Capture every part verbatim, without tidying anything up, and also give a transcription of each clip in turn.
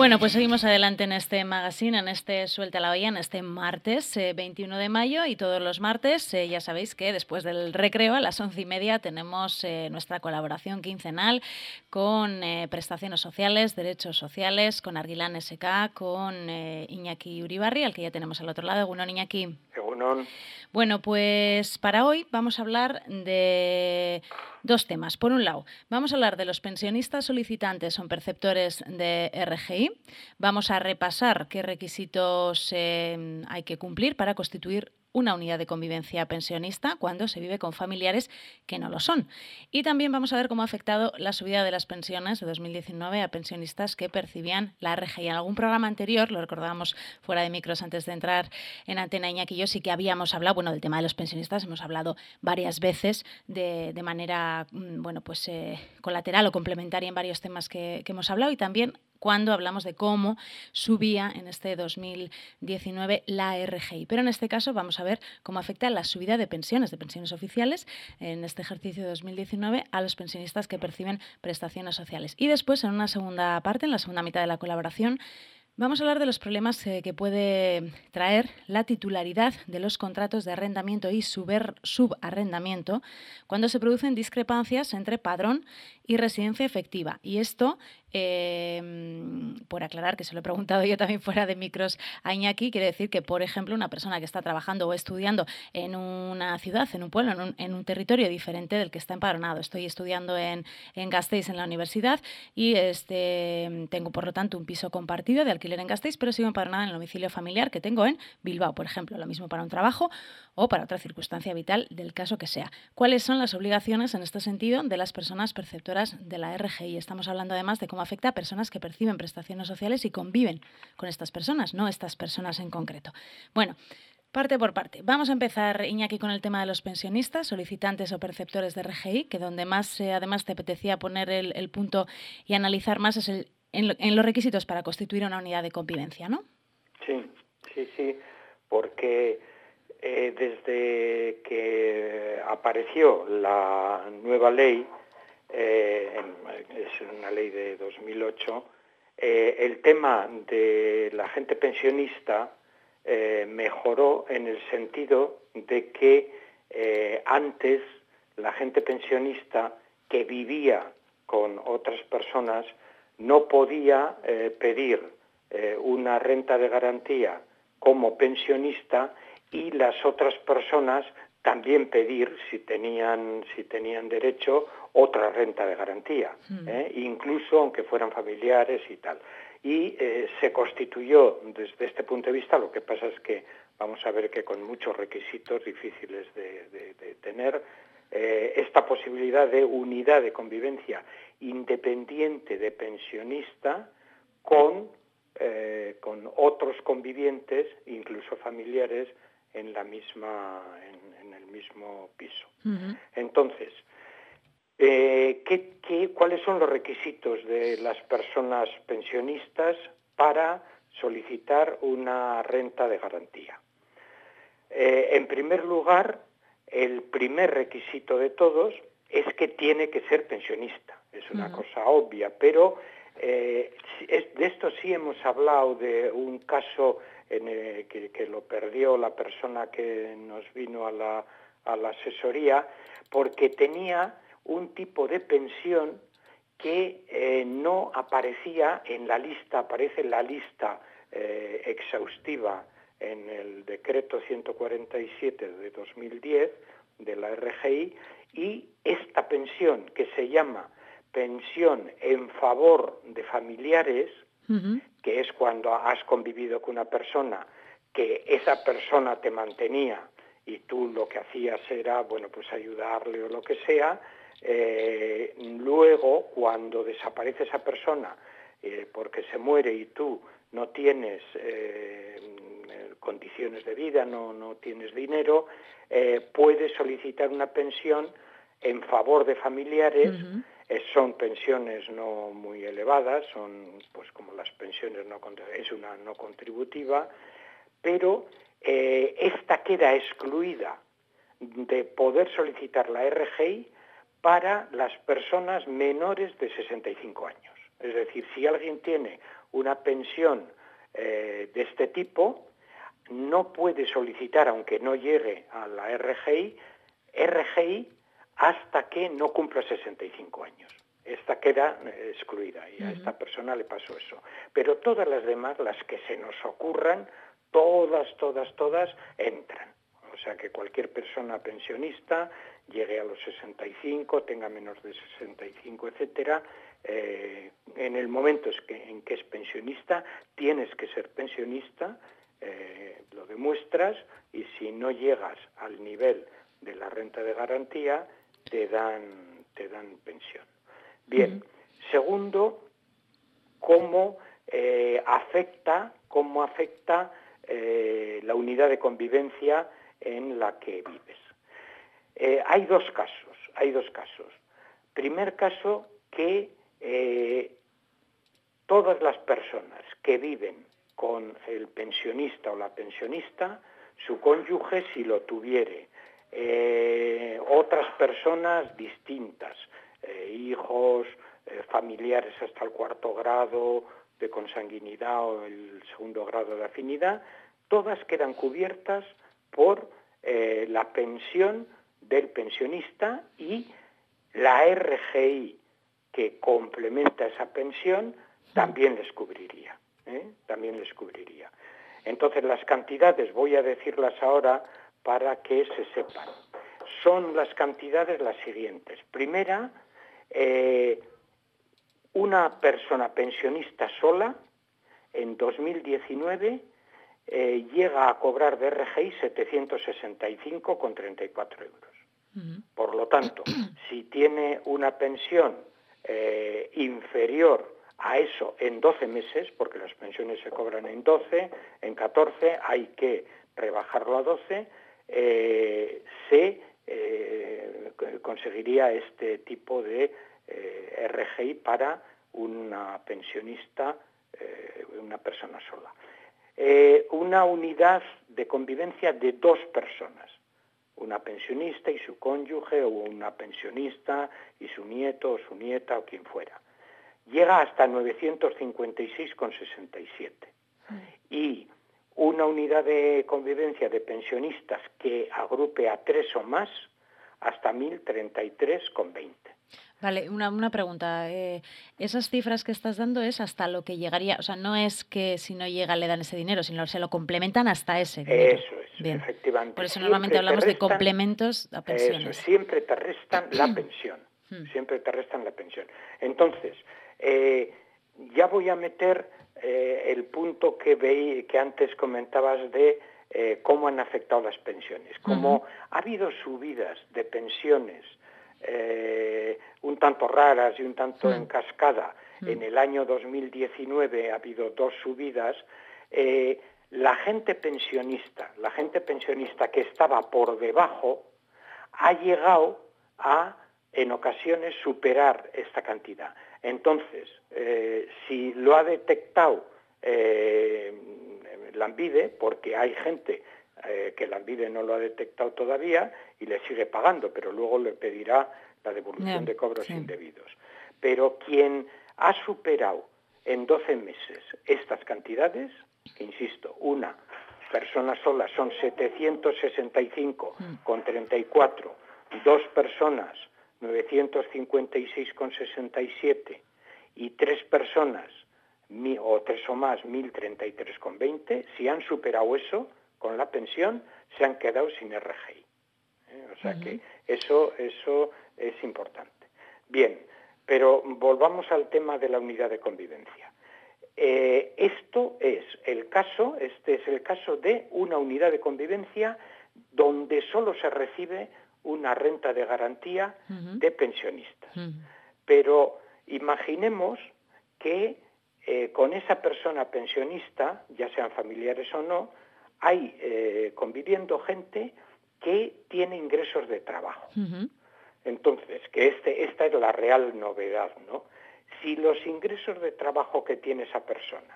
Bueno, pues seguimos adelante en este magazine, en este Suelta la Olla, en este martes eh, veintiuno de mayo, y todos los martes eh, ya sabéis que después del recreo a las once y media tenemos eh, nuestra colaboración quincenal con eh, prestaciones sociales, derechos sociales, con Argilán S K, con eh, Iñaki Uribarri, al que ya tenemos al otro lado. Bueno, Iñaki. Egunon. Bueno, pues para hoy vamos a hablar de dos temas. Por un lado, vamos a hablar de los pensionistas solicitantes o perceptores de R G I. Vamos a repasar qué requisitos eh, hay que cumplir para constituir una unidad de convivencia pensionista cuando se vive con familiares que no lo son. Y también vamos a ver cómo ha afectado la subida de las pensiones de dos mil diecinueve a pensionistas que percibían la R G I. En algún programa anterior, lo recordábamos fuera de micros antes de entrar en Antena, Iñaki y yo, sí que habíamos hablado, bueno, del tema de los pensionistas hemos hablado varias veces de, de manera, bueno, pues eh, colateral o complementaria en varios temas que, que hemos hablado, y también cuando hablamos de cómo subía en este dos mil diecinueve la R G I. Pero en este caso vamos a ver cómo afecta la subida de pensiones, de pensiones oficiales, en este ejercicio de dos mil diecinueve a los pensionistas que perciben prestaciones sociales. Y después, en una segunda parte, en la segunda mitad de la colaboración, vamos a hablar de los problemas eh, que puede traer la titularidad de los contratos de arrendamiento y suber, subarrendamiento cuando se producen discrepancias entre padrón y residencia efectiva. Y esto, eh, por aclarar, que se lo he preguntado yo también fuera de micros a Iñaki, quiere decir que, por ejemplo, una persona que está trabajando o estudiando en una ciudad, en un pueblo, en un, en un territorio diferente del que está empadronado. Estoy estudiando en, en Gasteiz, en la universidad, y este, tengo, por lo tanto, un piso compartido de alquiler en Gasteiz, pero sigo empadronada en el domicilio familiar que tengo en Bilbao, por ejemplo. Lo mismo para un trabajo o para otra circunstancia vital del caso que sea. ¿Cuáles son las obligaciones en este sentido de las personas perceptoras de la R G I? Estamos hablando además de cómo afecta a personas que perciben prestaciones sociales y conviven con estas personas, no estas personas en concreto. Bueno, parte por parte. Vamos a empezar, Iñaki, con el tema de los pensionistas, solicitantes o perceptores de R G I, que donde más eh, además te apetecía poner el, el punto y analizar más es el, en, lo, en los requisitos para constituir una unidad de convivencia, ¿no? Sí, sí, sí, porque eh, desde que apareció la nueva ley, eh, es una ley de dos mil ocho, eh, el tema de la gente pensionista eh, mejoró en el sentido de que eh, antes la gente pensionista que vivía con otras personas no podía eh, pedir eh, una renta de garantía como pensionista, y las otras personas también pedir, si tenían, si tenían derecho, otra renta de garantía, ¿eh? Incluso aunque fueran familiares y tal. Y eh, se constituyó desde este punto de vista, lo que pasa es que vamos a ver que con muchos requisitos difíciles de, de, de tener, eh, esta posibilidad de unidad de convivencia independiente de pensionista con, eh, con otros convivientes, incluso familiares, en la misma, en, en el mismo piso. Uh-huh. Entonces, eh, ¿qué, qué, ¿cuáles son los requisitos de las personas pensionistas para solicitar una renta de garantía? Eh, en primer lugar, el primer requisito de todos es que tiene que ser pensionista. Es una uh-huh. cosa obvia, pero eh, es, de esto sí hemos hablado, de un caso en el que, que lo perdió la persona que nos vino a la, a la asesoría, porque tenía un tipo de pensión que eh, no aparecía en la lista, aparece en la lista eh, exhaustiva en el decreto ciento cuarenta y siete de dos mil diez de la R G I, y esta pensión, que se llama pensión en favor de familiares, uh-huh. que es cuando has convivido con una persona que esa persona te mantenía y tú lo que hacías era, bueno, pues ayudarle o lo que sea, eh, luego cuando desaparece esa persona eh, porque se muere y tú no tienes eh, condiciones de vida, no, no tienes dinero, eh, puedes solicitar una pensión en favor de familiares. Uh-huh. eh, son pensiones no muy elevadas, son pues como las pensiones no, es una no contributiva, pero eh, esta queda excluida de poder solicitar la R G I para las personas menores de sesenta y cinco años. Es decir, si alguien tiene una pensión eh, de este tipo, no puede solicitar, aunque no llegue a la R G I, R G I hasta que no cumpla sesenta y cinco años. Esta queda eh, excluida y a uh-huh. esta persona le pasó eso. Pero todas las demás, las que se nos ocurran, todas, todas, todas entran. O sea que cualquier persona pensionista llegue a los sesenta y cinco, tenga menos de sesenta y cinco, etcétera, eh, en el momento en que es pensionista, tienes que ser pensionista, eh, lo demuestras, y si no llegas al nivel de la renta de garantía, te dan, te dan pensión. Bien, uh-huh. Segundo, cómo eh, afecta, cómo afecta eh, la unidad de convivencia en la que vives. Eh, hay dos casos, hay dos casos. Primer caso, que eh, todas las personas que viven con el pensionista o la pensionista, su cónyuge, si lo tuviere, eh, otras personas distintas, eh, hijos, eh, familiares hasta el cuarto grado de consanguinidad o el segundo grado de afinidad, todas quedan cubiertas por eh, la pensión del pensionista, y la R G I que complementa esa pensión también les cubriría, ¿eh? también les cubriría. Entonces las cantidades, voy a decirlas ahora para que se sepan. Son las cantidades las siguientes. Primera, eh, una persona pensionista sola en dos mil diecinueve eh, llega a cobrar de R G I setecientos sesenta y cinco con treinta y cuatro euros. Uh-huh. Por lo tanto, si tiene una pensión eh, inferior a eso en doce meses, porque las pensiones se cobran en doce, en catorce, hay que rebajarlo a doce, eh, se eh, conseguiría este tipo de eh, R G I para una pensionista, eh, una persona sola. Eh, una unidad de convivencia de dos personas, una pensionista y su cónyuge, o una pensionista y su nieto o su nieta o quien fuera, llega hasta novecientos cincuenta y seis con sesenta y siete. Y una unidad de convivencia de pensionistas que agrupe a tres o más, hasta mil treinta y tres con veinte. Vale, una, una pregunta. Eh, esas cifras que estás dando es hasta lo que llegaría, o sea, no es que si no llega le dan ese dinero, sino se lo complementan hasta ese dinero. Eso es, bien. Efectivamente. Por eso siempre normalmente hablamos restan, de complementos a pensiones. Eso, siempre te restan la pensión, siempre te restan la pensión. Entonces, eh, ya voy a meter eh, el punto que veí, que antes comentabas de eh, cómo han afectado las pensiones. Como uh-huh. ha habido subidas de pensiones Eh, un tanto raras y un tanto mm. en cascada. Mm. En el año dos mil diecinueve ha habido dos subidas. Eh, la gente pensionista, la gente pensionista que estaba por debajo, ha llegado a, en ocasiones, superar esta cantidad. Entonces, eh, si lo ha detectado eh, Lanbide, porque hay gente Eh, que Lanbide no lo ha detectado todavía y le sigue pagando, pero luego le pedirá la devolución yeah, de cobros sí. indebidos. Pero quien ha superado en doce meses estas cantidades, que insisto, una persona sola son setecientos sesenta y cinco con treinta y cuatro, dos personas novecientos cincuenta y seis con sesenta y siete y tres personas o tres o más mil treinta y tres con veinte, si han superado eso con la pensión, se han quedado sin R G I. ¿Eh? O sea uh-huh. que eso, eso es importante. Bien, pero volvamos al tema de la unidad de convivencia. Eh, esto es el caso, este es el caso de una unidad de convivencia donde solo se recibe una renta de garantía uh-huh. de pensionistas. Uh-huh. Pero imaginemos que eh, con esa persona pensionista, ya sean familiares o no, hay eh, conviviendo gente que tiene ingresos de trabajo. Uh-huh. Entonces, que este, esta es la real novedad, ¿no? Si los ingresos de trabajo que tiene esa persona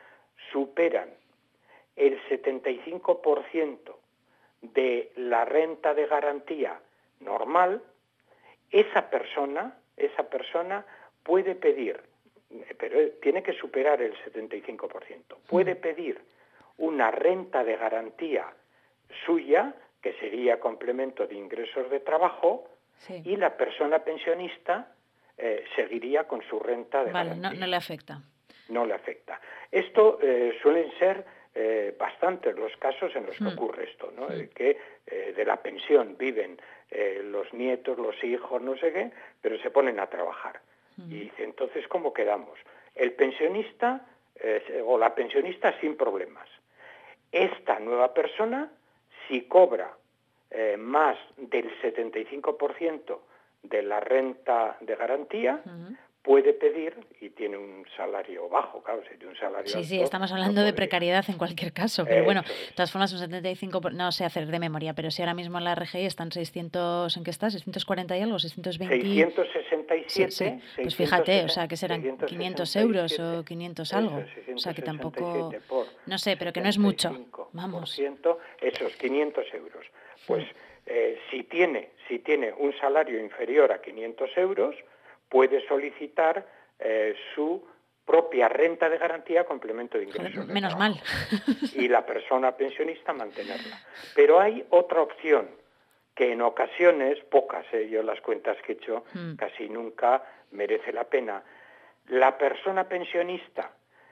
superan el setenta y cinco por ciento de la renta de garantía normal, esa persona, esa persona puede pedir pero tiene que superar el setenta y cinco por ciento. Puede pedir una renta de garantía suya, que sería complemento de ingresos de trabajo, sí. y la persona pensionista eh, seguiría con su renta de vale, garantía. No, no le afecta. No le afecta. Esto eh, suelen ser eh, bastantes los casos en los que mm. ocurre esto, ¿no? Mm. Que eh, de la pensión viven eh, los nietos, los hijos, no sé qué, pero se ponen a trabajar. Mm. Y dice, entonces, ¿cómo quedamos? El pensionista eh, o la pensionista sin problemas. Esta nueva persona, si cobra eh, más del setenta y cinco por ciento de la renta de garantía, uh-huh. puede pedir, y tiene un salario bajo, claro, si tiene un salario Sí, alto, sí, estamos hablando no de precariedad en cualquier caso, pero Eso bueno, es. de todas formas un setenta y cinco, por... no sé hacer de memoria, pero si ahora mismo en la R G I están seiscientos, ¿en qué está? ¿seiscientos cuarenta y algo? ¿seiscientos veinte? seiscientos sesenta y siete. Sí, sí. Pues fíjate, o sea, que serán quinientos euros o quinientos algo. Eso, o sea, que tampoco, por no sé, pero que no es mucho, vamos. Esos quinientos euros. Pues sí. eh, si tiene, si tiene un salario inferior a quinientos euros, puede solicitar eh, su propia renta de garantía complemento de ingresos. Joder, de menos trabajo. mal. Y la persona pensionista mantenerla. Pero hay otra opción que en ocasiones, pocas, eh, yo las cuentas que he hecho, mm. casi nunca merece la pena. La persona pensionista,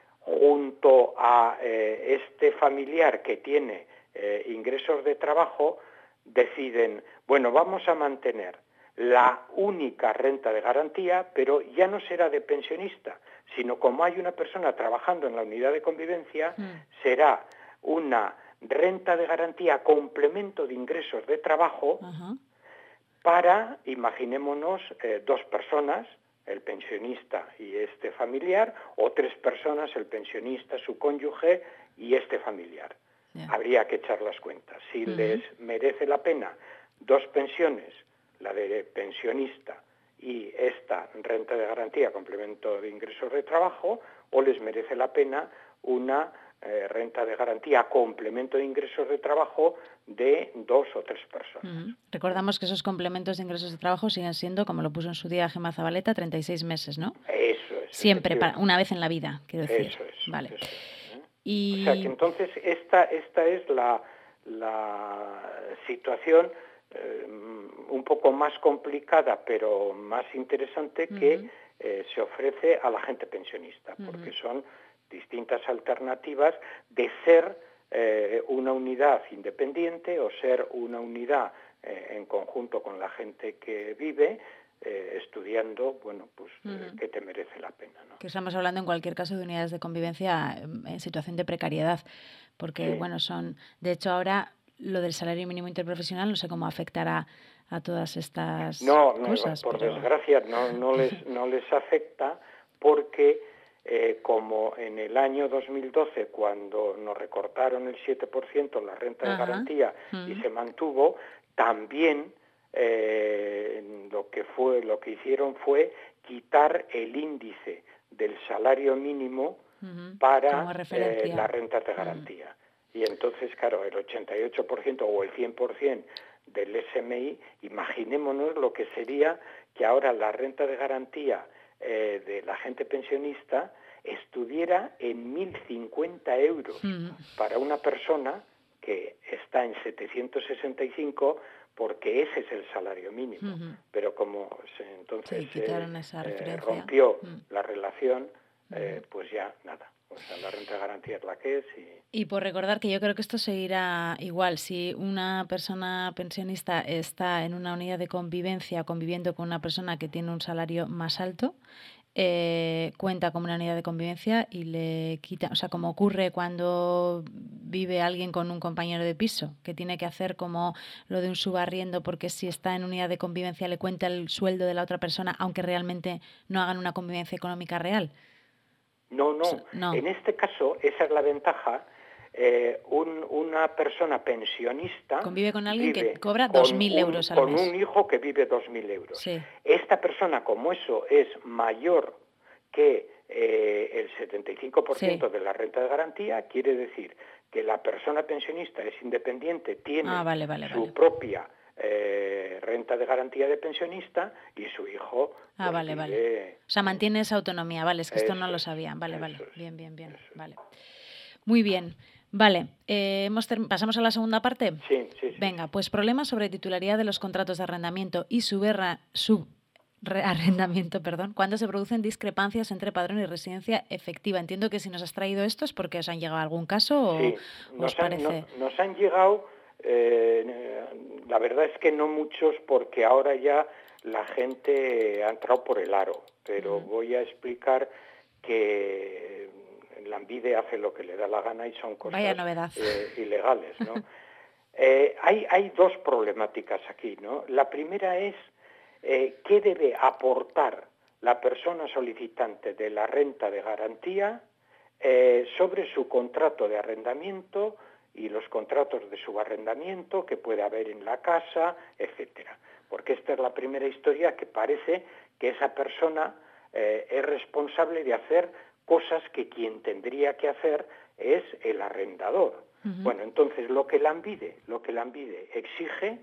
junto a eh, este familiar que tiene eh, ingresos de trabajo, deciden, bueno, vamos a mantener la única renta de garantía, pero ya no será de pensionista, sino como hay una persona trabajando en la unidad de convivencia, mm. será una renta de garantía complemento de ingresos de trabajo uh-huh. para, imaginémonos, eh, dos personas, el pensionista y este familiar, o tres personas, el pensionista, su cónyuge y este familiar. Yeah. Habría que echar las cuentas. Si uh-huh. les merece la pena dos pensiones, la de pensionista y esta renta de garantía, complemento de ingresos de trabajo, o les merece la pena una eh, renta de garantía, complemento de ingresos de trabajo de dos o tres personas. Uh-huh. Recordamos que esos complementos de ingresos de trabajo siguen siendo, como lo puso en su día Gemma Zabaleta, treinta y seis meses, ¿no? Eso es. Siempre, para, una vez en la vida, quiero decir. Eso es. Vale. Eso es, ¿eh? Y... O sea que entonces esta, esta es la, la situación eh, un poco más complicada, pero más interesante uh-huh. que eh, se ofrece a la gente pensionista, uh-huh. porque son distintas alternativas de ser eh, una unidad independiente o ser una unidad eh, en conjunto con la gente que vive, eh, estudiando, bueno, pues uh-huh. eh, que te merece la pena, ¿no? Que estamos hablando en cualquier caso de unidades de convivencia en situación de precariedad, porque, sí. bueno, son, de hecho ahora lo del salario mínimo interprofesional no sé cómo afectará a todas estas no, cosas. No, por pero... desgracia no, no, les, no les afecta porque eh, como en el año dos mil doce, cuando nos recortaron el siete por ciento la renta de garantía uh-huh. y se mantuvo, también eh, lo que fue, lo que hicieron fue quitar el índice del salario mínimo uh-huh. para eh, las rentas de garantía. Uh-huh. Y entonces, claro, el ochenta y ocho por ciento o el cien por ciento del S M I, imaginémonos lo que sería que ahora la renta de garantía eh, de la gente pensionista estuviera en mil cincuenta euros uh-huh. para una persona que está en setecientos sesenta y cinco, porque ese es el salario mínimo. Uh-huh. Pero como se, entonces sí, eh, eh, rompió uh-huh. la relación, eh, uh-huh. pues ya nada. O sea, la renta de garantía es la que es. Y... y por recordar que yo creo que esto seguirá igual. Si una persona pensionista está en una unidad de convivencia conviviendo con una persona que tiene un salario más alto, eh, cuenta como una unidad de convivencia y le quita, o sea, como ocurre cuando vive alguien con un compañero de piso, que tiene que hacer como lo de un subarriendo, porque si está en unidad de convivencia le cuenta el sueldo de la otra persona, aunque realmente no hagan una convivencia económica real. No, no, no. En este caso, esa es la ventaja. Eh, un, una persona pensionista convive con alguien que cobra dos mil euros al con mes. Con un hijo que vive dos mil euros. Sí. Esta persona, como eso es mayor que eh, el setenta y cinco por ciento sí. de la renta de garantía, quiere decir que la persona pensionista es independiente, tiene ah, vale, vale, su vale. propia eh, renta renta de garantía de pensionista y su hijo... Ah, pues, vale, vive... vale. O sea, mantiene esa autonomía, vale, es que esto Eso no lo es, sabían, vale, vale, eso es, bien, bien, bien, eso es. vale. Muy bien, vale, eh, hemos term- ¿pasamos a la segunda parte? Sí, sí, sí. Venga, sí. pues problemas sobre titularidad de los contratos de arrendamiento y suberra- subarrendamiento, perdón, cuando se producen discrepancias entre padrón y residencia efectiva. Entiendo que si nos has traído esto es porque os han llegado a algún caso o Sí, os nos han, parece... no- nos han llegado, eh, la verdad es que no muchos, porque ahora ya la gente ha entrado por el aro, pero Ujú. voy a explicar que Lanbide hace lo que le da la gana y son Vaya cosas novedad. eh, ilegales, ¿no? Eh, hay, hay dos problemáticas aquí, ¿no? La primera es eh, qué debe aportar la persona solicitante de la renta de garantía eh, sobre su contrato de arrendamiento y los contratos de subarrendamiento que puede haber en la casa, etcétera. Porque esta es la primera historia que parece que esa persona eh, es responsable de hacer cosas que quien tendría que hacer es el arrendador. Ujú. Bueno, entonces lo que Lanbide, lo que Lanbide exige,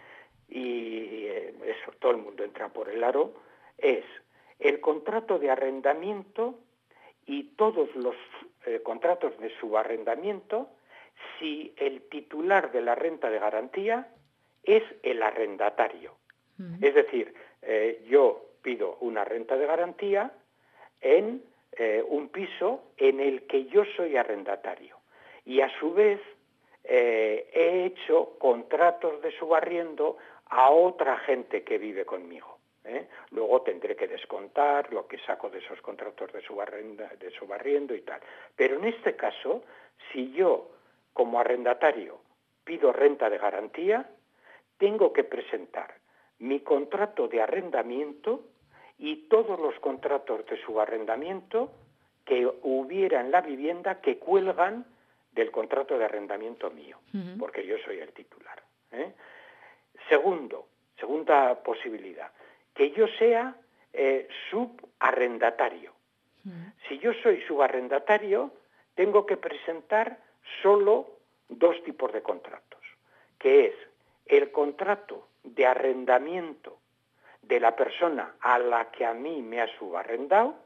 y eh, eso todo el mundo entra por el aro, es el contrato de arrendamiento y todos los eh, contratos de subarrendamiento si el titular de la renta de garantía es el arrendatario. Ujú. Es decir, eh, yo pido una renta de garantía en eh, un piso en el que yo soy arrendatario y a su vez eh, he hecho contratos de subarriendo a otra gente que vive conmigo. ¿eh? Luego tendré que descontar lo que saco de esos contratos de subarrenda, de subarriendo y tal. Pero en este caso, si yo como arrendatario pido renta de garantía, tengo que presentar mi contrato de arrendamiento y todos los contratos de subarrendamiento que hubiera en la vivienda que cuelgan del contrato de arrendamiento mío, Ujú. porque yo soy el titular. ¿eh? Segundo, segunda posibilidad, que yo sea eh, subarrendatario. Ujú. Si yo soy subarrendatario, tengo que presentar solo dos tipos de contratos, que es el contrato de arrendamiento de la persona a la que a mí me ha subarrendado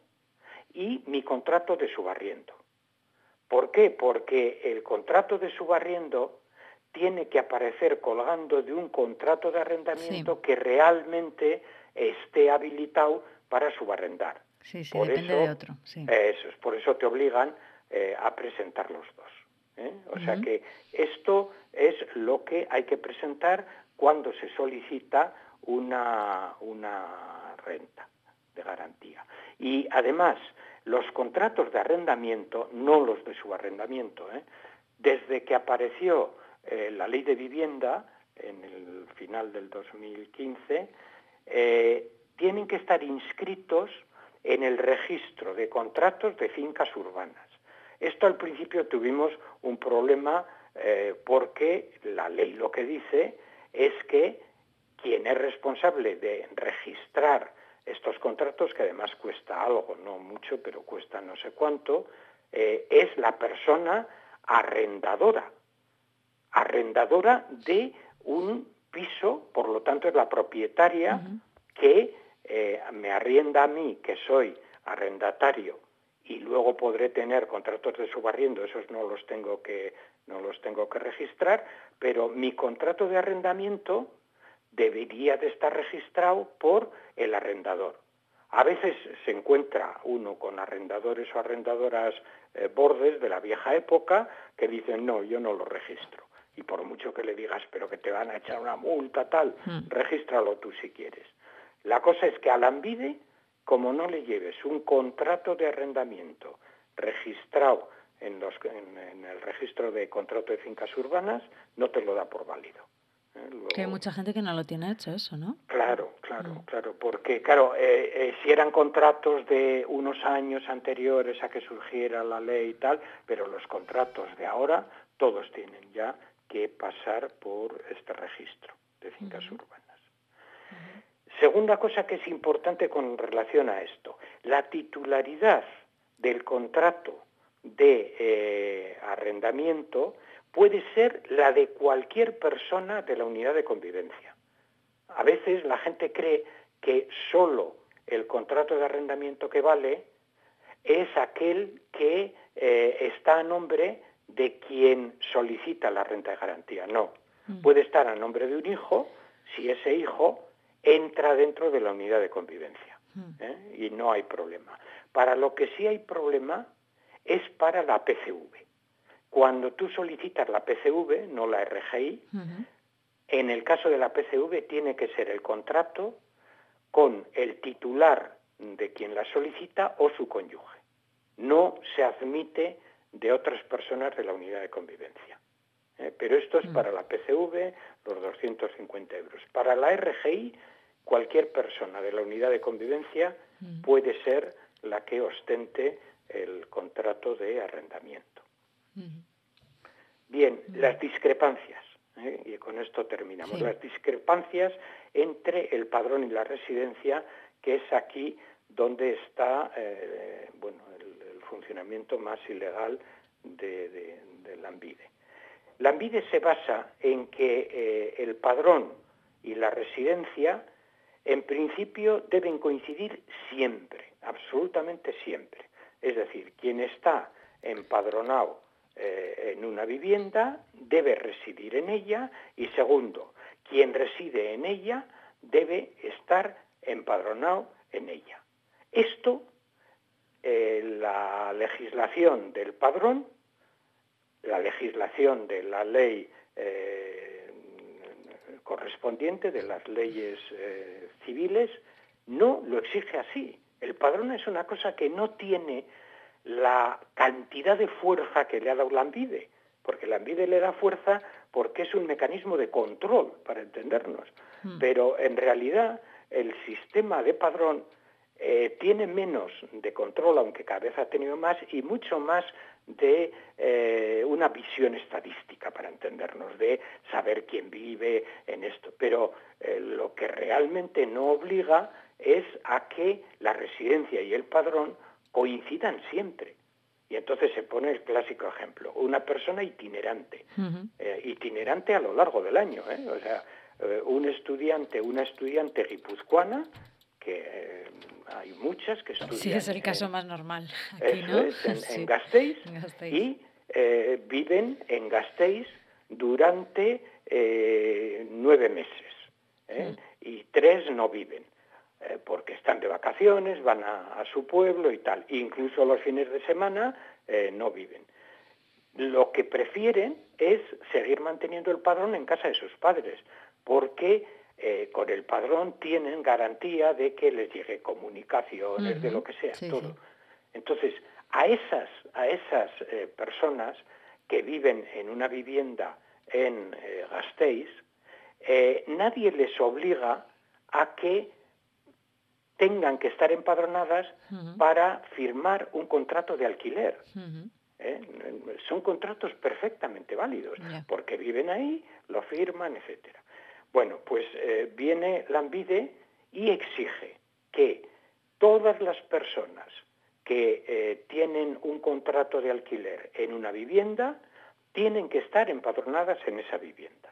y mi contrato de subarriendo. ¿Por qué? Porque el contrato de subarriendo tiene que aparecer colgando de un contrato de arrendamiento Sí. que realmente esté habilitado para subarrendar. Sí, sí, Por depende eso, de otro, sí. eh, eso es, por eso te obligan eh, a presentar los dos. ¿eh? O sea Ujú. que esto es lo que hay que presentar cuando se solicita una, una renta de garantía. Y además, los contratos de arrendamiento, no los de subarrendamiento, ¿eh? desde que apareció eh, la ley de vivienda en el final del dos mil quince, eh, tienen que estar inscritos en el registro de contratos de fincas urbanas. Esto al principio tuvimos un problema eh, porque la ley lo que dice es que quien es responsable de registrar estos contratos, que además cuesta algo, no mucho, pero cuesta no sé cuánto, eh, es la persona arrendadora, arrendadora de un piso, por lo tanto es la propietaria Ujú. que eh, me arrienda a mí, que soy arrendatario, y luego podré tener contratos de subarriendo, esos no los tengo que, no los tengo que registrar, pero mi contrato de arrendamiento debería de estar registrado por el arrendador. A veces se encuentra uno con arrendadores o arrendadoras eh, bordes de la vieja época que dicen, no, yo no lo registro. Y por mucho que le digas, pero que te van a echar una multa, tal, Mm. regístralo tú si quieres. La cosa es que a Lanbide, como no le lleves un contrato de arrendamiento registrado en, los, en, en el registro de contrato de fincas urbanas, no te lo da por válido. ¿eh? Luego, Que hay mucha gente que no lo tiene hecho eso, ¿no? Claro, claro, Mm. claro, porque claro, eh, eh, si eran contratos de unos años anteriores a que surgiera la ley y tal, pero los contratos de ahora todos tienen ya que pasar por este registro de fincas Ujú. urbanas. Ujú. Segunda cosa que es importante con relación a esto, la titularidad del contrato de eh, arrendamiento puede ser la de cualquier persona de la unidad de convivencia. A veces la gente cree que solo el contrato de arrendamiento que vale es aquel que eh, está a nombre de quien solicita la renta de garantía. No, mm. puede estar a nombre de un hijo si ese hijo entra dentro de la unidad de convivencia, ¿eh? Y no hay problema. Para lo que sí hay problema es para la P C V. Cuando tú solicitas la P C V, no la R G I, uh-huh. en el caso de la P C V tiene que ser el contrato con el titular de quien la solicita o su cónyuge. No se admite de otras personas de la unidad de convivencia. ¿Eh? Pero esto es uh-huh. para la P C V, los doscientos cincuenta euros. Para la R G I, cualquier persona de la unidad de convivencia uh-huh. puede ser la que ostente el contrato de arrendamiento. Uh-huh. Bien, uh-huh. las discrepancias, ¿eh? y con esto terminamos, sí. las discrepancias entre el padrón y la residencia, que es aquí donde está eh, bueno, el, el funcionamiento más ilegal de, de, de Lanbide. Lanbide se basa en que eh, el padrón y la residencia en principio deben coincidir siempre, absolutamente siempre. Es decir, quien está empadronado eh, en una vivienda debe residir en ella y segundo, quien reside en ella debe estar empadronado en ella. Esto, eh, la legislación del padrón, la legislación de la ley eh, correspondiente, de las leyes eh, civiles, no lo exige así. El padrón es una cosa que no tiene la cantidad de fuerza que le ha dado Lanbide, porque Lanbide le da fuerza porque es un mecanismo de control, para entendernos. Mm. Pero en realidad el sistema de padrón eh, tiene menos de control, aunque cada vez ha tenido más, y mucho más de eh, una visión estadística, para entendernos, de saber quién vive en esto. Pero eh, lo que realmente no obliga es a que la residencia y el padrón coincidan siempre. Y entonces se pone el clásico ejemplo, una persona itinerante, uh-huh. eh, itinerante a lo largo del año, ¿eh? O sea, eh, un estudiante, una estudiante guipuzcoana, que eh, hay muchas que estudian... Sí, es el caso en, más normal aquí, eso ¿no? es, en, sí. en Gasteiz, en Gasteiz, y eh, viven en Gasteiz durante eh, nueve meses, ¿eh? uh-huh. y tres no viven. Eh, porque están de vacaciones, van a, a su pueblo y tal. Incluso los fines de semana eh, no viven. Lo que prefieren es seguir manteniendo el padrón en casa de sus padres, porque eh, con el padrón tienen garantía de que les llegue comunicaciones, uh-huh. de lo que sea, sí, todo. Sí. Entonces, a esas, a esas eh, personas que viven en una vivienda en eh, Gasteiz, eh, nadie les obliga a que tengan que estar empadronadas uh-huh. para firmar un contrato de alquiler. Uh-huh. ¿Eh? Son contratos perfectamente válidos, yeah. porque viven ahí, lo firman, etcétera. Bueno, pues eh, viene Lanbide y exige que todas las personas que eh, tienen un contrato de alquiler en una vivienda tienen que estar empadronadas en esa vivienda.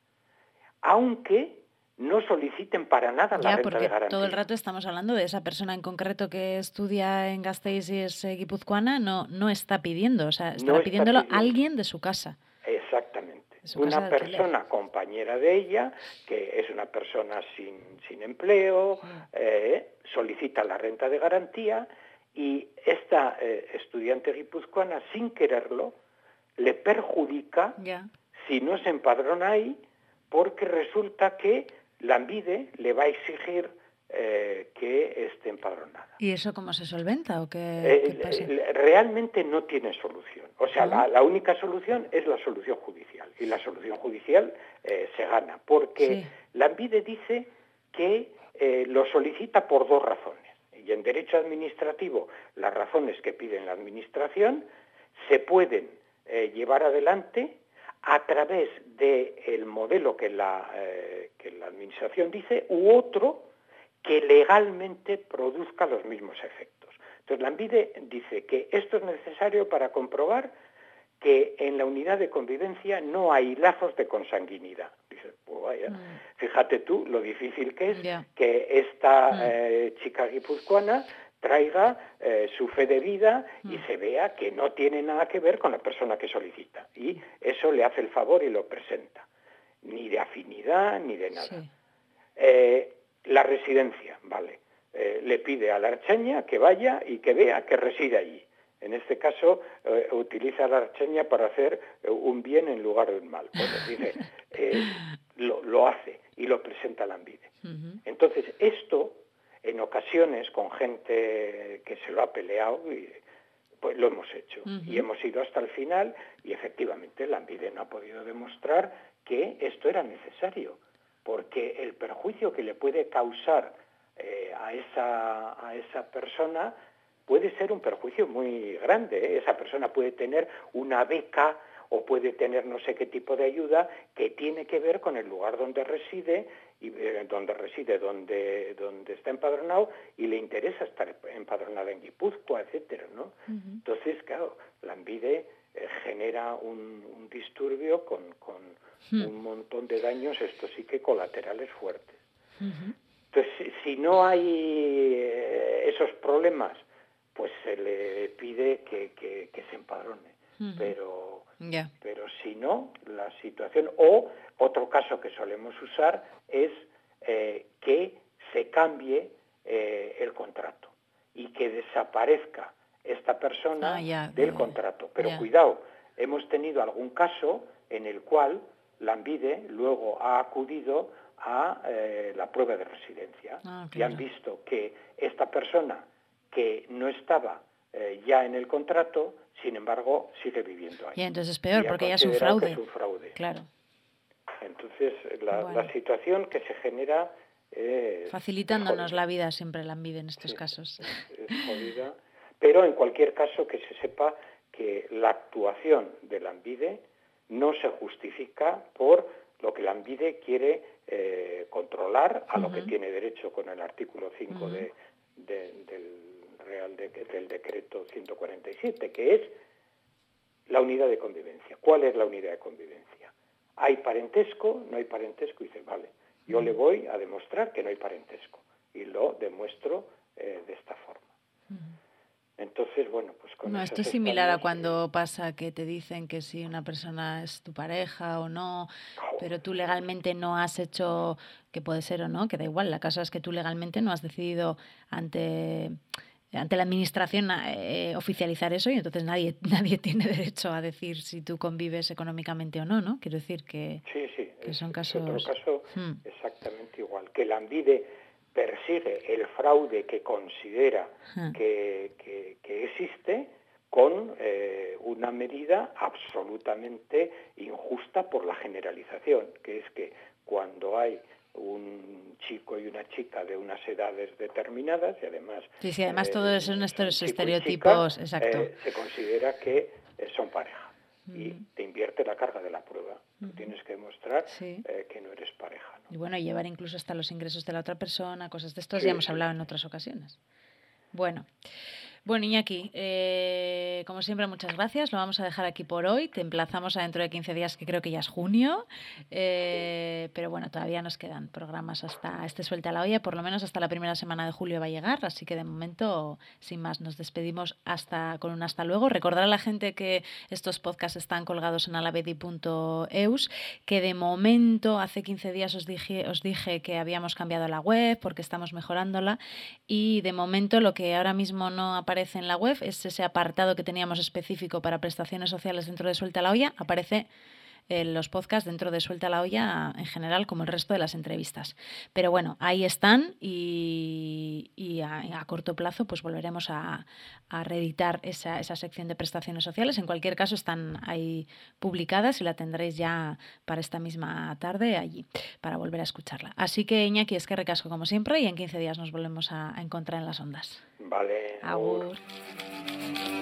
Aunque no soliciten para nada la ya, renta de garantía. Porque todo el rato estamos hablando de esa persona en concreto que estudia en Gasteiz y es eh, guipuzcoana, no, no está pidiendo, o sea, estará no pidiéndolo está pidiendo. alguien de su casa. Exactamente. Su una casa persona compañera de ella, que es una persona sin, sin empleo, sí. eh, solicita la renta de garantía y esta eh, estudiante guipuzcoana, sin quererlo, le perjudica ya. si no se empadrona ahí, porque resulta que Lanbide le va a exigir eh, que esté empadronada. ¿Y eso cómo se solventa o qué, eh, qué pasa? Realmente no tiene solución. O sea, ¿no? la, la única solución es la solución judicial. Y la solución judicial eh, se gana, porque sí. Lanbide dice que eh, lo solicita por dos razones. Y en derecho administrativo, las razones que piden la administración se pueden eh, llevar adelante a través del modelo que la, eh, que la Administración dice, u otro que legalmente produzca los mismos efectos. Entonces, Lanbide dice que esto es necesario para comprobar que en la unidad de convivencia no hay lazos de consanguinidad. Dice, dices, pues vaya, Mm. fíjate tú lo difícil que es Yeah. que esta Mm. eh, chica guipuzcoana traiga eh, su fe de vida y Mm. se vea que no tiene nada que ver con la persona que solicita. Y eso le hace el favor y lo presenta. Ni de afinidad, ni de nada. Sí. Eh, la residencia, vale. Eh, le pide a la archeña que vaya y que vea que reside allí. En este caso, eh, utiliza la archeña para hacer eh, un bien en lugar de un mal. Bueno, dice, eh, lo, lo hace y lo presenta a la ANVIDE. Uh-huh. Entonces, esto, en ocasiones, con gente que se lo ha peleado, y, pues lo hemos hecho. Uh-huh. Y hemos ido hasta el final y efectivamente la ANVIDE no ha podido demostrar que esto era necesario, porque el perjuicio que le puede causar eh, a, esa, a esa persona puede ser un perjuicio muy grande, ¿eh? Esa persona puede tener una beca o puede tener no sé qué tipo de ayuda que tiene que ver con el lugar donde reside, y eh, donde reside, donde, donde está empadronado, y le interesa estar empadronada en Guipúzcoa, etcétera, ¿no? Uh-huh. Entonces, claro, la ANVIDE eh, genera un, un disturbio con, con uh-huh. un montón de daños, esto sí que colaterales fuertes. Uh-huh. Entonces, si, si no hay eh, esos problemas, pues se le pide que, que, que se empadrone. Uh-huh. Pero, yeah. pero si no, la situación, o otro caso que solemos usar es eh, que se cambie eh, el contrato y que desaparezca esta persona ah, yeah, del yeah, contrato. Pero yeah. cuidado, hemos tenido algún caso en el cual la ANVIDE luego ha acudido a eh, la prueba de residencia ah, claro. y han visto que esta persona que no estaba eh, ya en el contrato, sin embargo, sigue viviendo ahí. Y entonces es peor, porque ya es un fraude. Que es un fraude. Claro. Entonces, la, bueno. la situación que se genera es... Facilitándonos es la vida siempre la ANVIDE en estos sí, casos. Es, es jodida. Pero en cualquier caso que se sepa que la actuación de la ANVIDE no se justifica por lo que la ANVIDE quiere eh, controlar, a uh-huh. lo que tiene derecho con el artículo cinco uh-huh. de, de, del Real de, del Decreto ciento cuarenta y siete, que es la unidad de convivencia. ¿Cuál es la unidad de convivencia? ¿Hay parentesco? ¿No hay parentesco? Y dice, vale, yo uh-huh. le voy a demostrar que no hay parentesco. Y lo demuestro eh, de esta forma. Uh-huh. Entonces, bueno, pues con no, esto es similar a cuando eh... pasa que te dicen que si una persona es tu pareja o no, oh. pero tú legalmente no has hecho, que puede ser o no, que da igual, la cosa es que tú legalmente no has decidido ante, ante la administración eh, oficializar eso y entonces nadie nadie tiene derecho a decir si tú convives económicamente o no, ¿no? Quiero decir que, sí, sí, que es, son casos... es otro caso hmm. exactamente igual, que la ANVIDE persigue el fraude que considera uh-huh. que, que, que existe con eh, una medida absolutamente injusta por la generalización, que es que cuando hay un chico y una chica de unas edades determinadas y además... Sí, sí, además eh, todos son estos son estereotipos, chica, exacto. Eh, se considera que eh, son pareja uh-huh. y te invierte la carga de la prueba. Uh-huh. Tú tienes que demostrar sí. eh, que no eres pareja, ¿no? Y bueno, llevar incluso hasta los ingresos de la otra persona, cosas de estos, sí, ya hemos sí, hablado sí. en otras ocasiones. Bueno, bueno Iñaki, eh, como siempre muchas gracias, lo vamos a dejar aquí por hoy, te emplazamos a dentro de quince días, que creo que ya es junio, eh, pero bueno, todavía nos quedan programas hasta este Suelta la Olla, por lo menos hasta la primera semana de julio va a llegar, así que de momento, sin más, nos despedimos hasta con un hasta luego. Recordar a la gente que estos podcasts están colgados en alavedi punto eus, que de momento, hace quince días os dije, os dije que habíamos cambiado la web porque estamos mejorándola y de momento lo que ahora mismo no aparece aparece en la web es ese apartado que teníamos específico para prestaciones sociales dentro de Suelta la Olla, aparece en los podcasts dentro de Suelta la Olla en general como el resto de las entrevistas. Pero bueno, ahí están y, y a, a corto plazo pues volveremos a, a reeditar esa, esa sección de prestaciones sociales. En cualquier caso están ahí publicadas y la tendréis ya para esta misma tarde allí para volver a escucharla. Así que Iñaki, es que recasco como siempre y en quince días nos volvemos a, a encontrar en las ondas. Vale. Agur.